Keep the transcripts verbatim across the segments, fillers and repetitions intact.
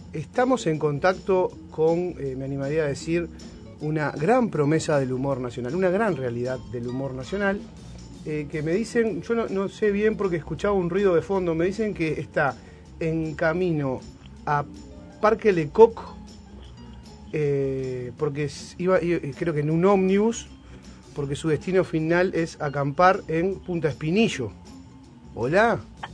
estamos en contacto con, eh, me animaría a decir, una gran promesa del humor nacional, una gran realidad del humor nacional, eh, que me dicen, yo no, no sé bien porque escuchaba un ruido de fondo, me dicen que está en camino a Parque Lecoq, eh, porque iba, iba, creo que en un ómnibus, porque su destino final es acampar en Punta Espinillo. Hola.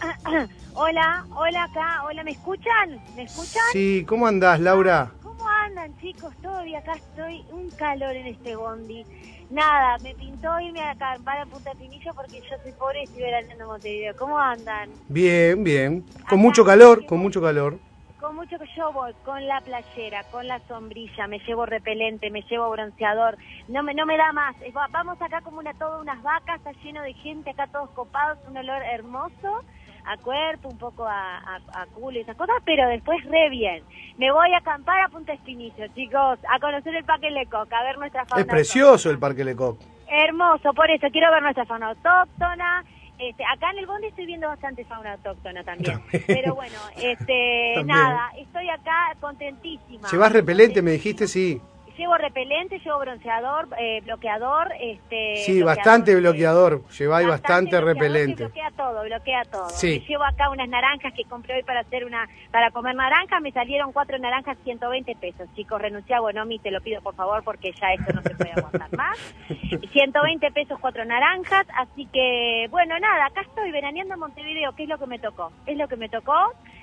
Hola, hola acá, hola, ¿me escuchan? ¿Me escuchan? Sí, ¿cómo andás, Laura? ¿Cómo andan, chicos? Todavía acá estoy, un calor en este bondi. Nada, me pintó irme a acampar a Punta Espinillo porque yo soy pobre y estoy veraneando en Montevideo. ¿Cómo andan? Bien, bien. Con Acá mucho calor, llevo, con mucho calor. Con mucho que yo voy, con la playera, con la sombrilla, me llevo repelente, me llevo bronceador, no me no me da más. Vamos acá como una todas unas vacas, está lleno de gente, acá todos copados, un olor hermoso a cuerpo, un poco a, a, a culo y esas cosas, pero después re bien. Me voy a acampar a Punta Espinillo, chicos, a conocer el Parque Lecoq, a ver nuestra fauna. Es precioso el Parque Lecoq. Hermoso, por eso quiero ver nuestra fauna autóctona. Este, acá en el bondi estoy viendo bastante fauna autóctona también, también. Pero bueno, este, nada, estoy acá contentísima. ¿Llevas repelente, me dijiste? Sí. Llevo repelente, llevo bronceador, eh, bloqueador, este... Sí, bloqueador, bastante bloqueador, lleváis bastante, bastante repelente. bloquea todo, bloquea todo. Sí. Me llevo acá unas naranjas que compré hoy para hacer una, para comer naranjas, me salieron cuatro naranjas, ciento veinte pesos. Chicos, renuncié a Bonomi, te lo pido por favor porque ya esto no se puede aguantar más. ciento veinte pesos, cuatro naranjas, así que, bueno, nada, acá estoy veraneando en Montevideo, que es lo que me tocó, es lo que me tocó.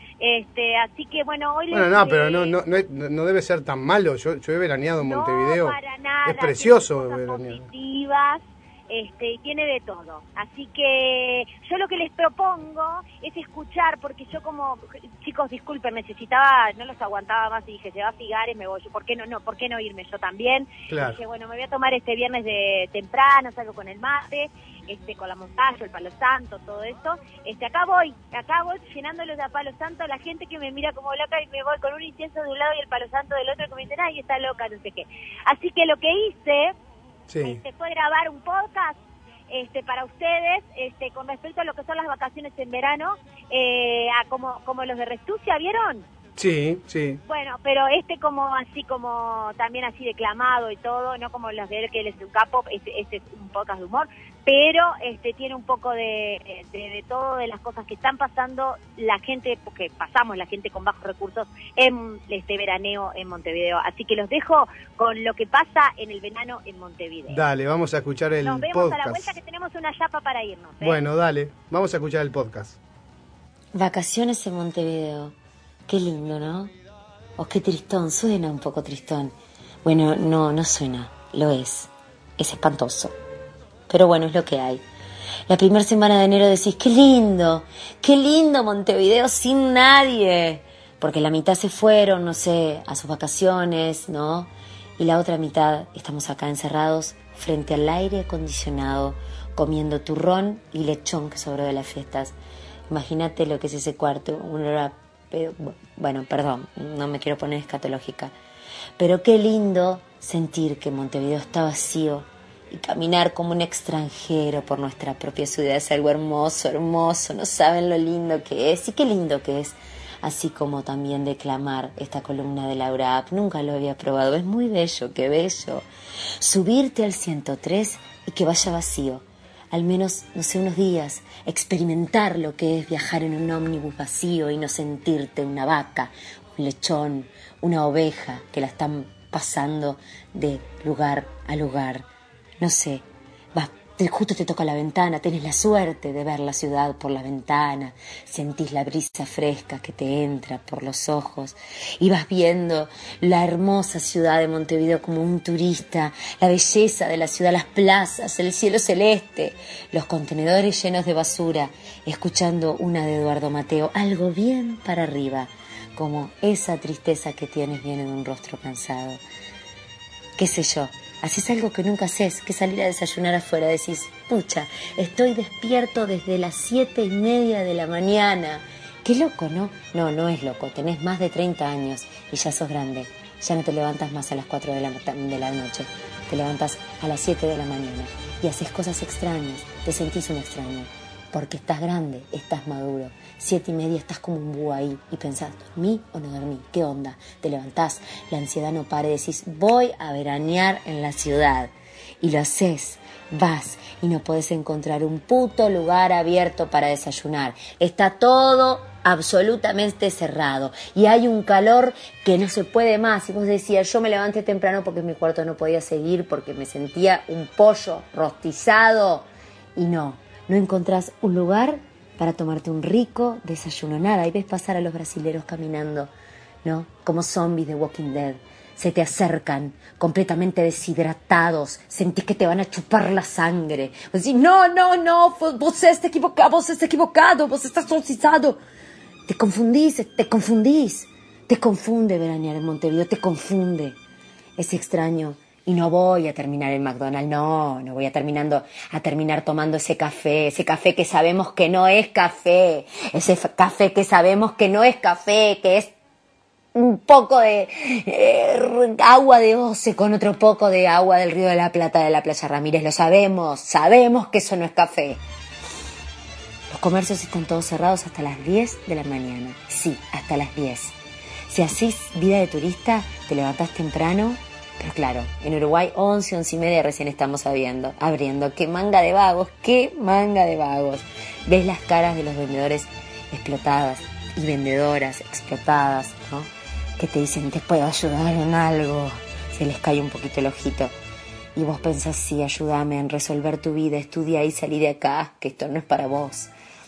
Este, así que bueno, hoy bueno, les, no, pero no, no, no, no debe ser tan malo. Yo, yo he veraneado en no, Montevideo. Para nada, es precioso tiene cosas veranear. Positivas, este, y tiene de todo. Así que yo lo que les propongo es escuchar, porque yo como, chicos, disculpen, necesitaba, no los aguantaba más y dije, se va a Figares, me voy yo, ¿por qué no, no, por qué no irme yo también? Claro. Y dije, bueno, me voy a tomar este viernes de temprano, salgo con el mate, este, con la montaña, el palo santo, todo eso. Este, acá voy, acá voy llenándolos de a palo santo, la gente que me mira como loca y me voy con un incienso de un lado y el palo santo del otro que me dicen, ay, está loca, no sé qué. Así que lo que hice, sí. este, fue grabar un podcast este, para ustedes, este, con respecto a lo que son las vacaciones en verano, eh, a como, como los de Restucia, ¿vieron? Sí, sí. Bueno, pero este como así como también así declamado y todo, no como los de él que él es un capo, este, este es un podcast de humor, pero este tiene un poco de, de, de todo, de las cosas que están pasando la gente, porque pasamos la gente con bajos recursos en este veraneo en Montevideo. Así que los dejo con lo que pasa en el verano en Montevideo. Dale, vamos a escuchar el podcast. Nos vemos podcast. a la vuelta que tenemos una chapa para irnos. ¿eh? Bueno, dale, vamos a escuchar el podcast. Vacaciones en Montevideo. Qué lindo, ¿no? O qué tristón, suena un poco tristón. Bueno, no, no suena, lo es. Es espantoso. Pero bueno, es lo que hay. La primera semana de enero decís, qué lindo, qué lindo Montevideo sin nadie. Porque la mitad se fueron, no sé, a sus vacaciones, ¿no? Y la otra mitad estamos acá encerrados frente al aire acondicionado, comiendo turrón y lechón que sobró de las fiestas. Imagínate lo que es ese cuarto, un olor a pedo. Bueno, perdón, no me quiero poner escatológica. Pero qué lindo sentir que Montevideo está vacío y caminar como un extranjero por nuestra propia ciudad es algo hermoso, hermoso. No saben lo lindo que es y qué lindo que es. Así como también declamar esta columna de Laura App. Nunca lo había probado. Es muy bello, qué bello. Subirte al ciento tres y que vaya vacío. Al menos, no sé, unos días. Experimentar lo que es viajar en un ómnibus vacío y no sentirte una vaca, un lechón, una oveja que la están pasando de lugar a lugar. No sé, vas, justo te toca la ventana, tenés la suerte de ver la ciudad por la ventana, sentís la brisa fresca que te entra por los ojos y vas viendo la hermosa ciudad de Montevideo como un turista, la belleza de la ciudad, las plazas, el cielo celeste, los contenedores llenos de basura, escuchando una de Eduardo Mateo, algo bien para arriba, como esa tristeza que tienes viene de un rostro cansado. Qué sé yo. Haces algo que nunca haces, que salir a desayunar afuera. Decís, pucha, estoy despierto desde las siete y media de la mañana. Qué loco, ¿no? No, no es loco. Tenés más de treinta años y ya sos grande. Ya no te levantas más a las cuatro de la, de la noche. Te levantas a las siete de la mañana y haces cosas extrañas. Te sentís un extraño. porque estás grande, estás maduro. Siete y media estás como un búho ahí y pensás, ¿dormí o no dormí? ¿Qué onda? Te levantás, la ansiedad no para y decís, voy a veranear en la ciudad. Y lo haces, vas y no podés encontrar un puto lugar abierto para desayunar. Está todo absolutamente cerrado y hay un calor que no se puede más. Y vos decías, yo me levanté temprano porque mi cuarto no podía seguir, porque me sentía un pollo rostizado. Y no, no encontrás un lugar para tomarte un rico desayuno, nada. Y ves pasar a los brasileros caminando, ¿no? Como zombies de Walking Dead. Se te acercan completamente deshidratados, sentís que te van a chupar la sangre. Vos decís, no, no, no, vos estás equivocado, vos estás equivocado, vos estás rostizado. Te confundís, te confundís. Te confunde veranear en Montevideo, te confunde. Es extraño. Y no voy a terminar en McDonald's, no, no voy a, terminando, a terminar tomando ese café, ese café que sabemos que no es café, ese café que sabemos que no es café, que es un poco de eh, agua de Oce con otro poco de agua del Río de la Plata de la Playa Ramírez, lo sabemos, sabemos que eso no es café. Los comercios están todos cerrados hasta las diez de la mañana, sí, hasta las diez. Si hacís vida de turista, te levantás temprano. Pero claro, en Uruguay once, once y media recién estamos abriendo, abriendo. ¡Qué manga de vagos! ¡Qué manga de vagos! Ves las caras de los vendedores explotadas y vendedoras explotadas, ¿no? Que te dicen, te puedo ayudar en algo. Se les cae un poquito el ojito. Y vos pensás, sí, ayúdame en resolver tu vida, estudia y salí de acá, que esto no es para vos.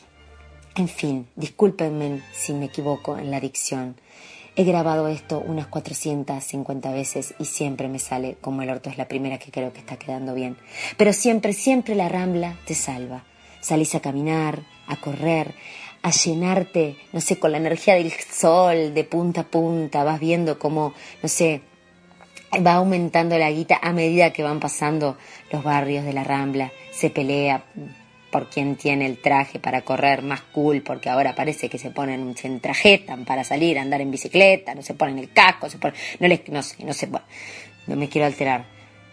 En fin, discúlpenme si me equivoco en la dicción. He grabado esto unas cuatrocientas cincuenta veces y siempre me sale como el orto. Es la primera que creo que está quedando bien. Pero siempre, siempre la Rambla te salva. Salís a caminar, a correr, a llenarte, no sé, con la energía del sol de punta a punta. Vas viendo cómo, no sé, va aumentando la guita a medida que van pasando los barrios de la Rambla. Se pelea por quien tiene el traje para correr más cool, porque ahora parece que se ponen, se entrajetan para salir a andar en bicicleta, no se ponen el casco, se ponen, no les, no sé, no sé, bueno, no me quiero alterar.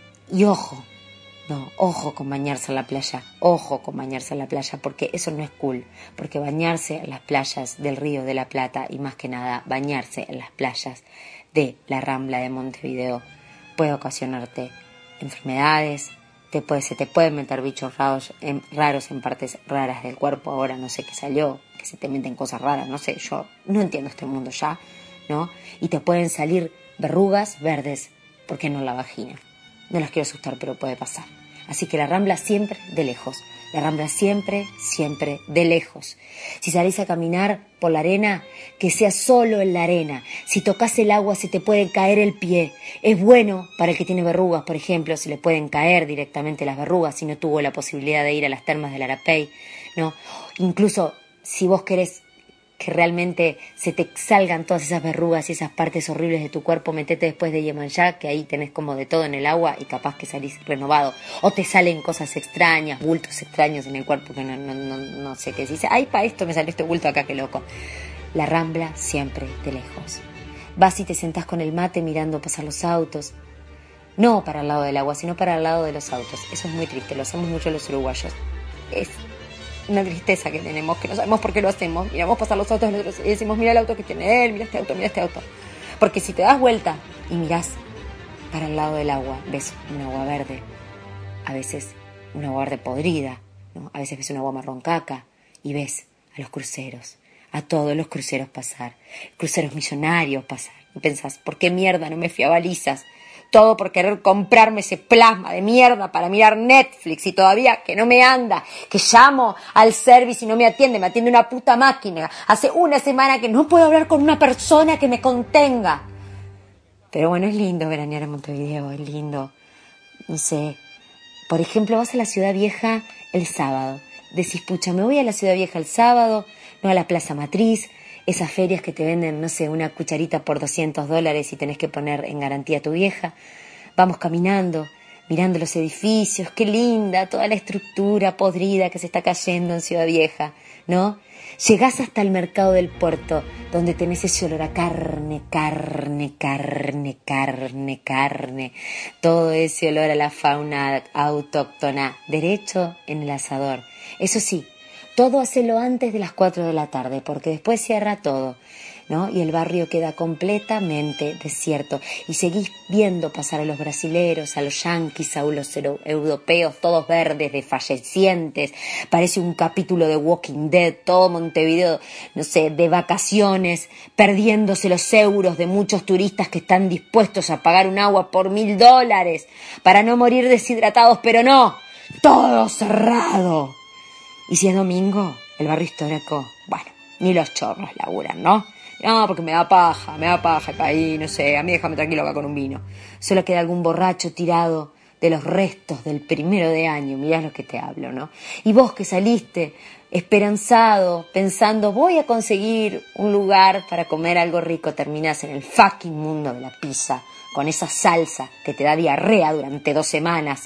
Y ojo, no, ojo con bañarse en la playa, ojo con bañarse en la playa, porque eso no es cool, porque bañarse en las playas del Río de la Plata y más que nada bañarse en las playas de la Rambla de Montevideo puede ocasionarte enfermedades. Te puede, se te pueden meter bichos raros en, raros en partes raras del cuerpo. Ahora no sé qué salió, que se te meten cosas raras, no sé, yo no entiendo este mundo ya, ¿no? Y te pueden salir verrugas verdes, ¿por qué no en la vagina? No las quiero asustar, pero puede pasar. Así que la Rambla siempre de lejos, la Rambla siempre, siempre de lejos. Si salís a caminar por la arena, que sea solo en la arena. Si tocas el agua se te puede caer el pie. Es bueno para el que tiene verrugas, por ejemplo, se le pueden caer directamente las verrugas si no tuvo la posibilidad de ir a las termas del Arapey, ¿no? Incluso si vos querés que realmente se te salgan todas esas verrugas y esas partes horribles de tu cuerpo, metete después de Yemanjá, que ahí tenés como de todo en el agua y capaz que salís renovado. O te salen cosas extrañas, bultos extraños en el cuerpo que no, no, no, no sé qué dice. Ay, para esto me salió este bulto acá, qué loco. La Rambla siempre de lejos. Vas y te sentás con el mate mirando pasar los autos. No para el lado del agua, sino para el lado de los autos. Eso es muy triste, lo hacemos mucho los uruguayos. Es una tristeza que tenemos, que no sabemos por qué lo hacemos. Miramos pasar los autos y decimos, mira el auto que tiene él, mira este auto, mira este auto. Porque si te das vuelta y mirás para el lado del agua, ves un agua verde, a veces un agua verde podrida, ¿no? A veces ves un agua marrón caca y ves a los cruceros, a todos los cruceros pasar, cruceros millonarios pasar. Y pensás, ¿por qué mierda no me fui a Balizas? Todo por querer comprarme ese plasma de mierda para mirar Netflix y todavía que no me anda, que llamo al service y no me atiende, me atiende una puta máquina. Hace una semana que no puedo hablar con una persona que me contenga. Pero bueno, es lindo veranear en Montevideo, es lindo. No sé, por ejemplo, vas a la Ciudad Vieja el sábado. Decís, pucha, me voy a la Ciudad Vieja el sábado, no a la Plaza Matriz. Esas ferias que te venden, no sé, una cucharita por doscientos dólares y tenés que poner en garantía a tu vieja. Vamos caminando, mirando los edificios, qué linda, toda la estructura podrida que se está cayendo en Ciudad Vieja, ¿no? Llegás hasta el mercado del puerto, donde tenés ese olor a carne, carne, carne, carne, carne. Todo ese olor a la fauna autóctona, derecho en el asador. Eso sí, Todo hacelo antes de las cuatro de la tarde, porque después cierra todo, ¿no? Y el barrio queda completamente desierto. Y seguís viendo pasar a los brasileros, a los yanquis, a los europeos, todos verdes, desfallecientes. Parece un capítulo de Walking Dead, todo Montevideo, no sé, de vacaciones, perdiéndose los euros de muchos turistas que están dispuestos a pagar un agua por mil dólares para no morir deshidratados, pero no, todo cerrado. Y si es domingo, el barrio histórico, bueno, ni los chorros laburan, ¿no? No, porque me da paja, me da paja ahí, no sé, a mí déjame tranquilo acá con un vino. Solo queda algún borracho tirado de los restos del primero de año, mirá lo que te hablo, ¿no? Y vos que saliste esperanzado, pensando, voy a conseguir un lugar para comer algo rico, terminás en el fucking mundo de la pizza, con esa salsa que te da diarrea durante dos semanas,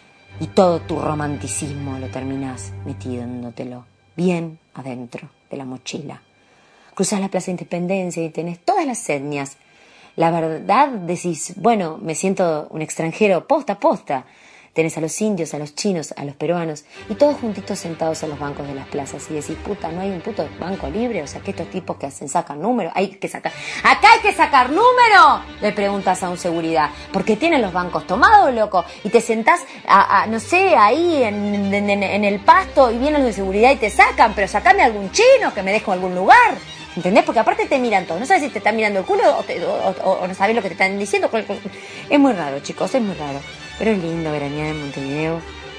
y todo tu romanticismo lo terminás metiéndotelo bien adentro de la mochila. Cruzás la Plaza Independencia y tenés todas las etnias. La verdad decís, bueno, me siento un extranjero, posta, posta. Tenés a los indios, a los chinos, a los peruanos, y todos juntitos sentados en los bancos de las plazas. Y decís, puta, ¿no hay un puto banco libre? O sea, que estos tipos que hacen sacan números, hay que sacar... ¡Acá hay que sacar número! Le preguntas a un seguridad. Porque tienen los bancos tomados, loco. Y te sentás, a, a, no sé, ahí en, en, en el pasto, y vienen los de seguridad y te sacan. Pero sacame algún chino que me deje en algún lugar. ¿Entendés? Porque aparte te miran todos. No sabes si te están mirando el culo o, te, o, o, o no sabes lo que te están diciendo. Es muy raro, chicos, es muy raro. Pero es lindo veranear en Montevideo.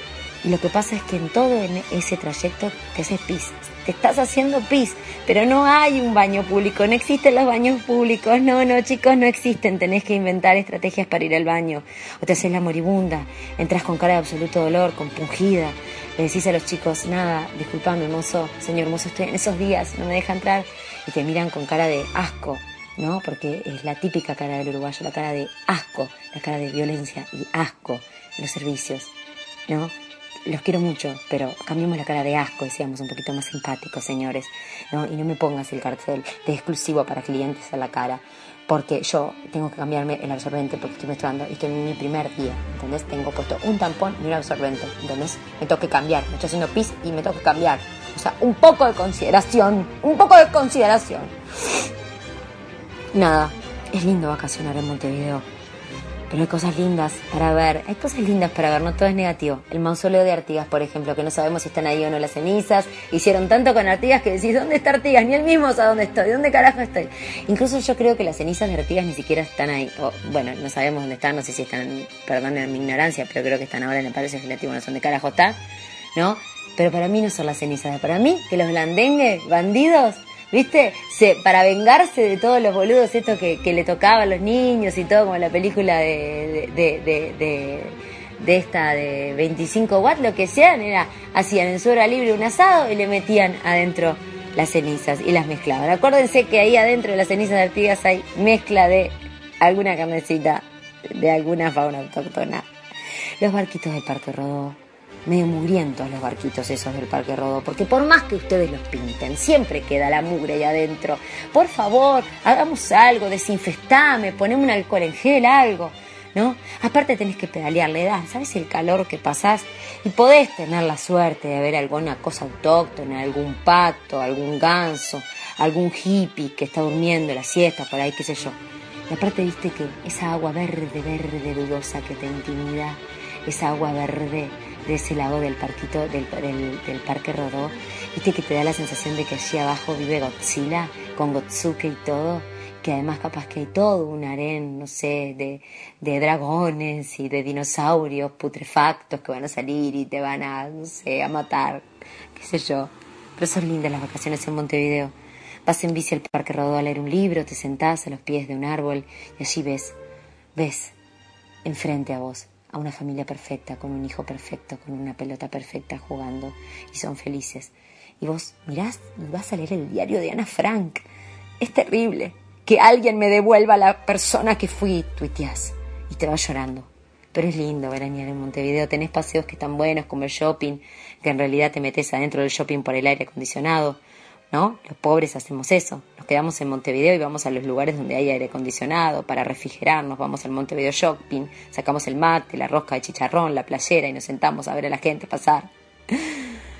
Y lo que pasa es que en todo en ese trayecto te haces pis. Te estás haciendo pis. Pero no hay un baño público. No existen los baños públicos. No, no, chicos, no existen. Tenés que inventar estrategias para ir al baño. O te haces la moribunda. Entras con cara de absoluto dolor, compungida. Le decís a los chicos, nada, disculpame, mozo, señor mozo, estoy en esos días, no me deja entrar. Y te miran con cara de asco, ¿no? Porque es la típica cara del uruguayo, la cara de asco, la cara de violencia y asco en los servicios, ¿no? Los quiero mucho, pero cambiemos la cara de asco y seamos un poquito más simpáticos, señores, ¿no? Y no me pongas el cartel de exclusivo para clientes a la cara, porque yo tengo que cambiarme el absorbente porque estoy menstruando y estoy en mi primer día, ¿entendés? Tengo puesto un tampón y un absorbente, ¿entendés? Me tengo que cambiar, me estoy haciendo pis y me tengo que cambiar. O sea, un poco de consideración, un poco de consideración. Nada, es lindo vacacionar en Montevideo, pero hay cosas lindas para ver, hay cosas lindas para ver, no todo es negativo. El mausoleo de Artigas, por ejemplo, que no sabemos si están ahí o no las cenizas, hicieron tanto con Artigas que decís, ¿dónde está Artigas? Ni él mismo sabe dónde estoy, ¿dónde carajo estoy? Incluso yo creo que las cenizas de Artigas ni siquiera están ahí, o, bueno, no sabemos dónde están, no sé si están, perdonen mi ignorancia, pero creo que están ahora en el Palacio Legislativo, no sé dónde carajo está, ¿no? Pero para mí no son las cenizas, para mí que los blandengues, bandidos, ¿viste? Se, para vengarse de todos los boludos estos que, que le tocaba a los niños y todo, como la película de, de, de, de, de esta de veinticinco watts, lo que hacían era, hacían en su hora libre un asado y le metían adentro las cenizas y las mezclaban. Acuérdense que ahí adentro de las cenizas de Artigas hay mezcla de alguna carnecita, de alguna fauna autóctona. Los barquitos del Parque Rodó, medio mugrientos los barquitos esos del Parque Rodó, porque por más que ustedes los pinten, siempre queda la mugre ahí adentro. Por favor, hagamos algo, desinfestame, poneme un alcohol en gel, algo, ¿no? Aparte tenés que pedalearle, da, ¿sabes el calor que pasás? Y podés tener la suerte de ver alguna cosa autóctona, algún pato, algún ganso, algún hippie que está durmiendo la siesta por ahí, qué sé yo. Y aparte viste que esa agua verde, verde, dudosa que te intimida, esa agua verde de ese lago del parquito del, del, del Parque Rodó, viste que te da la sensación de que allí abajo vive Godzilla con Gotsuke y todo, que además capaz que hay todo un harén, no sé, de, de dragones y de dinosaurios putrefactos que van a salir y te van a, no sé, a matar, qué sé yo. Pero son lindas las vacaciones en Montevideo. Vas en bici al Parque Rodó a leer un libro, te sentás a los pies de un árbol y allí ves, ves enfrente a vos a una familia perfecta, con un hijo perfecto, con una pelota perfecta jugando, y son felices. Y vos mirás y vas a leer el diario de Ana Frank. Es terrible que alguien me devuelva la persona que fui, tuiteás, y te vas llorando. Pero es lindo veranear en Montevideo, tenés paseos que están buenos, como el shopping, que en realidad te metes adentro del shopping por el aire acondicionado, ¿no? Los pobres hacemos eso, nos quedamos en Montevideo y vamos a los lugares donde hay aire acondicionado para refrigerarnos, vamos al Montevideo Shopping, sacamos el mate, la rosca de chicharrón, la playera y nos sentamos a ver a la gente pasar.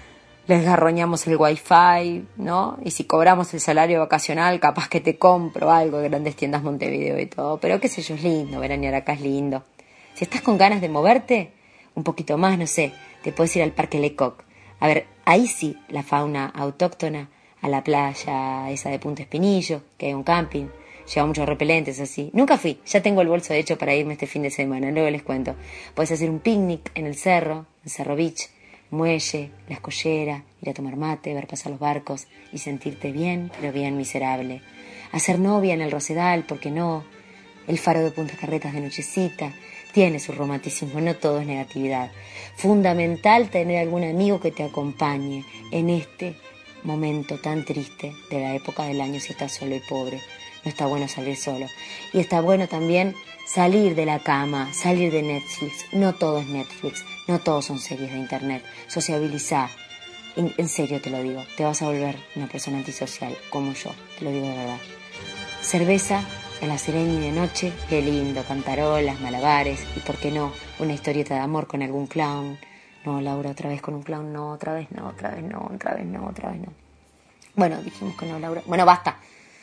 les garroñamos el wifi, ¿no? Y si cobramos el salario vacacional, capaz que te compro algo, grandes tiendas Montevideo y todo. Pero qué sé yo, es lindo, veranear acá es lindo. Si estás con ganas de moverte, un poquito más, no sé, te puedes ir al Parque Lecoq. A ver, ahí sí, la fauna autóctona, a la playa esa de Punta Espinillo, que hay un camping, lleva muchos repelentes así. Nunca fui, ya tengo el bolso hecho para irme este fin de semana, luego les cuento. Puedes hacer un picnic en el cerro, en Cerro Beach, muelle, la escollera, ir a tomar mate, ver pasar los barcos y sentirte bien, pero bien miserable. Hacer novia en el Rosedal, ¿por qué no? El faro de Punta Carretas de nochecita, tiene su romanticismo, no todo es negatividad. Fundamental tener algún amigo que te acompañe en este momento tan triste de la época del año si estás solo y pobre. No está bueno salir solo. Y está bueno también salir de la cama, salir de Netflix. No todo es Netflix, no todos son series de internet. Sociabilizar. En, en serio te lo digo, te vas a volver una persona antisocial, como yo, te lo digo de verdad. Cerveza en la Sereni de noche, qué lindo, cantarolas, malabares, y por qué no, una historieta de amor con algún clown. No, Laura, otra vez con un clown, no, otra vez no, otra vez no, otra vez no, otra vez no. Bueno, dijimos que no, Laura. Bueno, basta.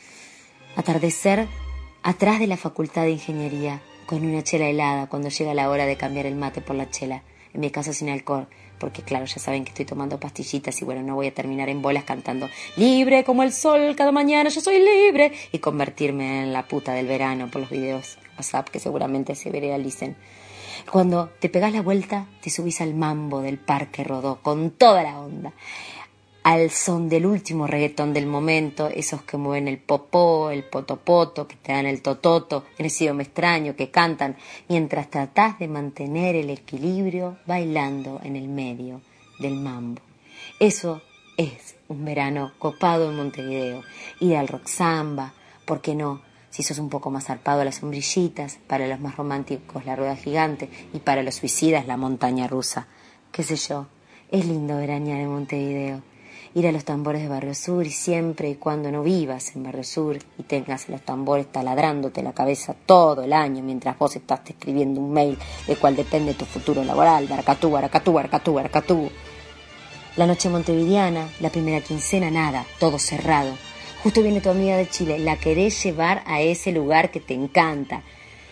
Atardecer atrás de la Facultad de Ingeniería, con una chela helada cuando llega la hora de cambiar el mate por la chela. En mi caso sin alcohol, porque claro, ya saben que estoy tomando pastillitas y bueno, no voy a terminar en bolas cantando libre como el sol cada mañana, yo soy libre, y convertirme en la puta del verano por los videos WhatsApp que seguramente se viralicen. Cuando te pegas la vuelta, te subís al mambo del Parque Rodó con toda la onda, al son del último reggaetón del momento, esos que mueven el popó, el potopoto, que te dan el tototo, en ese idioma extraño, que cantan, mientras tratás de mantener el equilibrio bailando en el medio del mambo. Eso es un verano copado en Montevideo. Ir al rock samba, ¿por qué no? Si sos un poco más zarpado, las sombrillitas, para los más románticos la rueda gigante y para los suicidas la montaña rusa. Qué sé yo, es lindo veranear en Montevideo. Ir a los tambores de Barrio Sur y siempre y cuando no vivas en Barrio Sur y tengas los tambores taladrándote la cabeza todo el año mientras vos estás escribiendo un mail del cual depende tu futuro laboral. Baracatú, baracatú, baracatú, baracatú. La noche montevideana, la primera quincena, nada, todo cerrado. Justo viene tu amiga de Chile, la querés llevar a ese lugar que te encanta.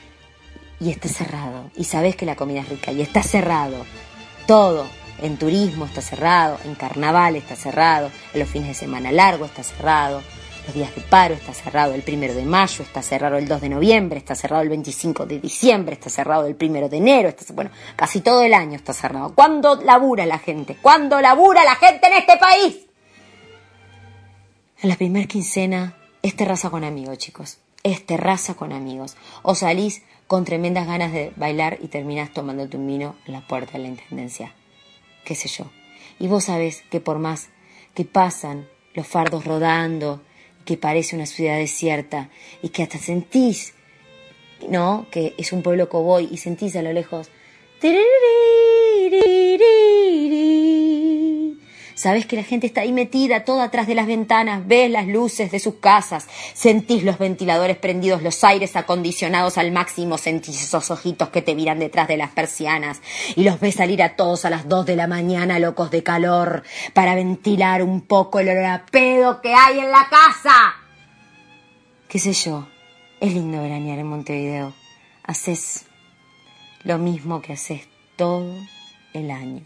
Y está cerrado. Y sabés que la comida es rica y está cerrado. Todo. En turismo está cerrado, en carnaval está cerrado, en los fines de semana largo está cerrado, los días de paro está cerrado, el primero de mayo está cerrado, el dos de noviembre está cerrado, el veinticinco de diciembre está cerrado, el primero de enero está, bueno, casi todo el año está cerrado. ¿Cuándo labura la gente? ¿Cuándo labura la gente en este país? En la primera quincena es terraza con amigos, chicos, es terraza con amigos. O salís con tremendas ganas de bailar y terminás tomándote un vino en la puerta de la intendencia. Qué sé yo. Y vos sabés que por más que pasan los fardos rodando, que parece una ciudad desierta, y que hasta sentís, ¿no?, que es un pueblo cowboy, y sentís a lo lejos, sabés que la gente está ahí metida, toda atrás de las ventanas, ves las luces de sus casas, sentís los ventiladores prendidos, los aires acondicionados al máximo, sentís esos ojitos que te miran detrás de las persianas y los ves salir a todos a las dos de la mañana locos de calor para ventilar un poco el olor a pedo que hay en la casa. Qué sé yo, es lindo veranear en Montevideo. Haces lo mismo que haces todo el año.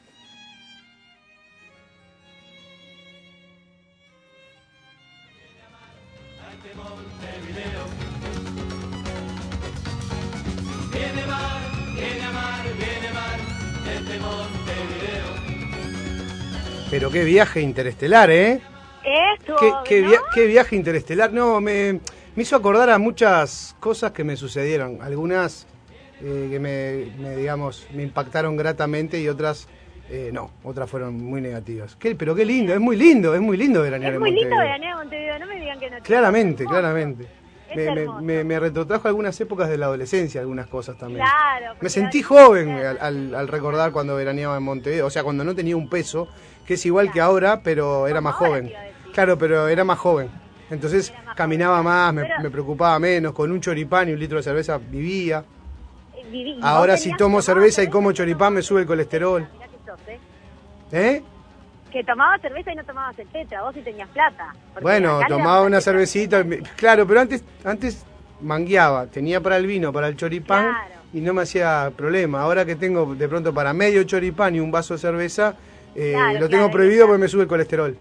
Viene mar, viene mar, viene mar, desde Montevideo. Pero qué viaje interestelar, ¿eh? Eso, ¿Qué, qué, ¿no? via- qué viaje interestelar? No, me, me hizo acordar a muchas cosas que me sucedieron. Algunas eh, que me, me, digamos, me impactaron gratamente y otras eh, no. Otras fueron muy negativas. ¿Qué? Pero qué lindo, es muy lindo, es muy lindo veranear Es en muy lindo Montevideo. veranear en Montevideo, no me digan que no. Claramente, Es hermoso. claramente. Es Me, me, hermoso. me, me retrotrajo algunas épocas de la adolescencia, algunas cosas también. Claro. porque Me sentí hay- joven al, al, al recordar cuando veraneaba en Montevideo, o sea, cuando no tenía un peso, que es igual que ahora, pero era más Como ahora joven. te iba a decir. Claro, pero era más joven. Entonces Era más caminaba joven. más, me, Pero- me preocupaba menos, con un choripán y un litro de cerveza vivía. Eh, viví- y Ahora vos si tenías tomo tomado cerveza y como choripán me yo sube el no- colesterol. Mirá que sos, ¿eh? ¿Eh? que tomabas cerveza y no tomabas el tetra, vos sí tenías plata. Bueno, acá le tomaba damos una el tetra. cervecita, me- claro, pero antes antes mangueaba, tenía para el vino, para el choripán, Claro. y no me hacía problema. Ahora que tengo de pronto para medio choripán y un vaso de cerveza, eh, Claro, lo claro, tengo ahí prohibido está. porque me sube el colesterol.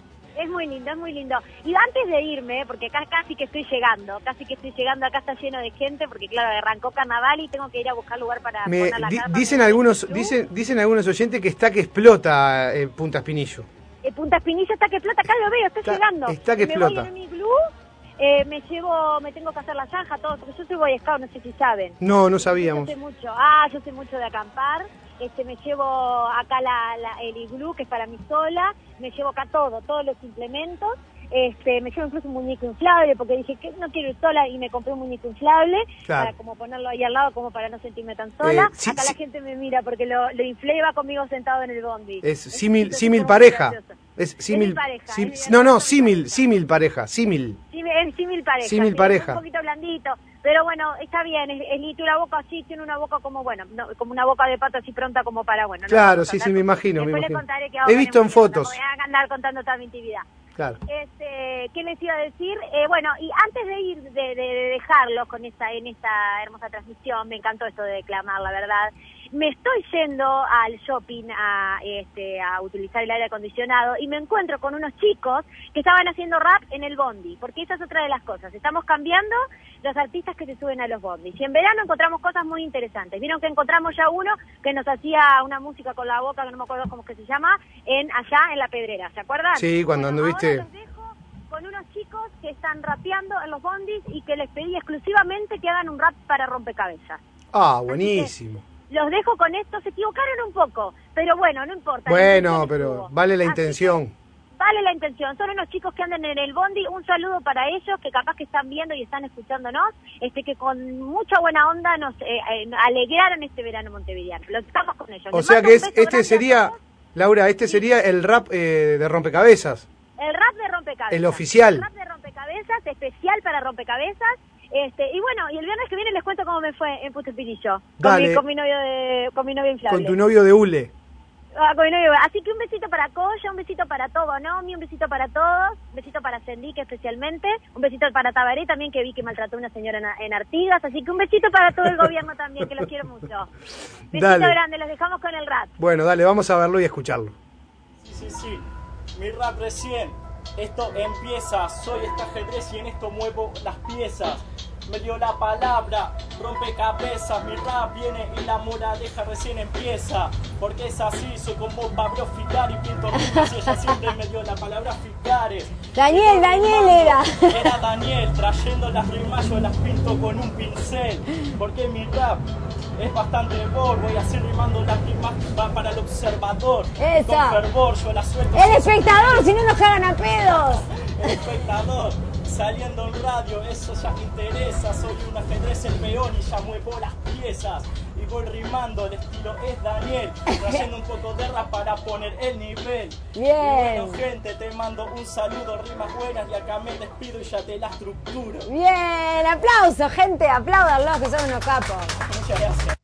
Es muy lindo, es muy lindo. Y antes de irme, porque acá casi que estoy llegando, casi que estoy llegando, acá está lleno de gente, porque claro, arrancó carnaval y tengo que ir a buscar lugar para Me, poner la di- carpa. dicen Me- algunos Club. dicen dicen algunos oyentes que está que explota eh, Punta Espinillo. Eh, Punta Espinilla está que explota, acá lo veo, está, Está- llegando. está que me explota. voy en un iglú, eh, me llevo, me tengo que hacer la zanja, todo, porque yo soy boy scout, no sé si saben. No, no Yo sabíamos. sé mucho, ah, yo sé mucho de acampar, este, me llevo acá la, la- el iglú, que es para mí sola, me llevo acá todo, todos los implementos, este, me llevo incluso un muñeco inflable, porque dije que no quiero ir sola y me compré un muñeco inflable, Claro. para como ponerlo ahí al lado, como para no sentirme tan sola. Eh, sí, acá sí. la gente me mira porque lo, lo inflé y va conmigo sentado en el bondi. Es un símil chico símil súper pareja. gracioso. Es Es símil mi pareja, sim- es mi No, no, hermano, símil, mi pareja. símil pareja, símil. Sí, es símil pareja. Símil sí, pareja. Un poquito blandito. Pero bueno, está bien. Es, es lindo, la boca así, tiene una boca como, bueno, no, como una boca de pato así pronta como para, bueno. no Claro, vamos a sí, andar sí, me con- imagino, me Después le imagino. contaré que He ahora visto en tenemos que- fotos. Voy a andar contando toda mi intimidad. Claro. Este, ¿qué les iba a decir? Eh, bueno, y antes de ir, de, de- de dejarlos con esta, en esta hermosa transmisión, me encantó esto de declamar, la verdad. Me estoy yendo al shopping a, este, a utilizar el aire acondicionado y me encuentro con unos chicos que estaban haciendo rap en el bondi, porque esa es otra de las cosas. Estamos cambiando los artistas que se suben a los bondis. Y en verano encontramos cosas muy interesantes. Vieron que encontramos ya uno que nos hacía una música con la boca, que no me acuerdo cómo que se llama, en allá en La Pedrera, ¿se acuerdan? Sí, cuando Bueno, anduviste- ahora los dejo con unos chicos que están rapeando en los bondis y que les pedí exclusivamente que hagan un rap para rompecabezas. Ah, buenísimo. Los dejo con esto, se equivocaron un poco, pero bueno, no importa. la Bueno, intención pero estuvo. vale la Así intención. que vale la intención, son unos chicos que andan en el bondi, un saludo para ellos, que capaz que están viendo y están escuchándonos, este que con mucha buena onda nos eh, eh, alegraron este verano montevideano. Lo estamos con ellos. O Les sea mando que un es, beso este grande a sería, todos. Laura, este sería el rap eh, de rompecabezas. El rap de rompecabezas. El oficial. El rap de rompecabezas, especial para rompecabezas. Este, y bueno, y el viernes que viene les cuento cómo me fue en Punta Espinillo. Con Dale. mi, con mi novio de, con mi novio inflable. Con tu novio de hule. Ah, con mi novio. Así que un besito para Coya, un besito para todo, Nomi, un besito para todos, un besito para Sendique especialmente, un besito para Tabaré también, que vi que maltrató a una señora en, en Artigas, así que un besito para todo el gobierno también, que los quiero mucho. Besito Dale. grande, los dejamos con el rap. Bueno, dale, vamos a verlo y escucharlo. Sí, sí, sí. Mi rap recién. Esto empieza. Soy este ajedrez y en esto muevo las piezas. Me dio la palabra, rompecabezas. Mi rap viene y la moraleja recién empieza. Porque es así, soy como Pablo Figari. Pinto rimas y ella siempre me dio la palabra Figares. Daniel, Daniel era. Era Daniel, trayendo las rimas yo las pinto con un pincel. Porque mi rap es bastante bold. Voy a hacer rimando las rimas va para el observador. Esa. Con fervor yo las suelto. El espectador, si no nos cagan a pedos. El espectador saliendo en radio, eso ya me interesa. Soy un ajedrez el peón y ya muevo las piezas. Y voy rimando, el estilo es Daniel, trayendo un poco de rap para poner el nivel. Bien. Y bueno, gente, te mando un saludo, rimas buenas y acá me despido y ya te la estructuro. Bien, aplauso, gente, apláudanlos que son unos capos. Muchas gracias.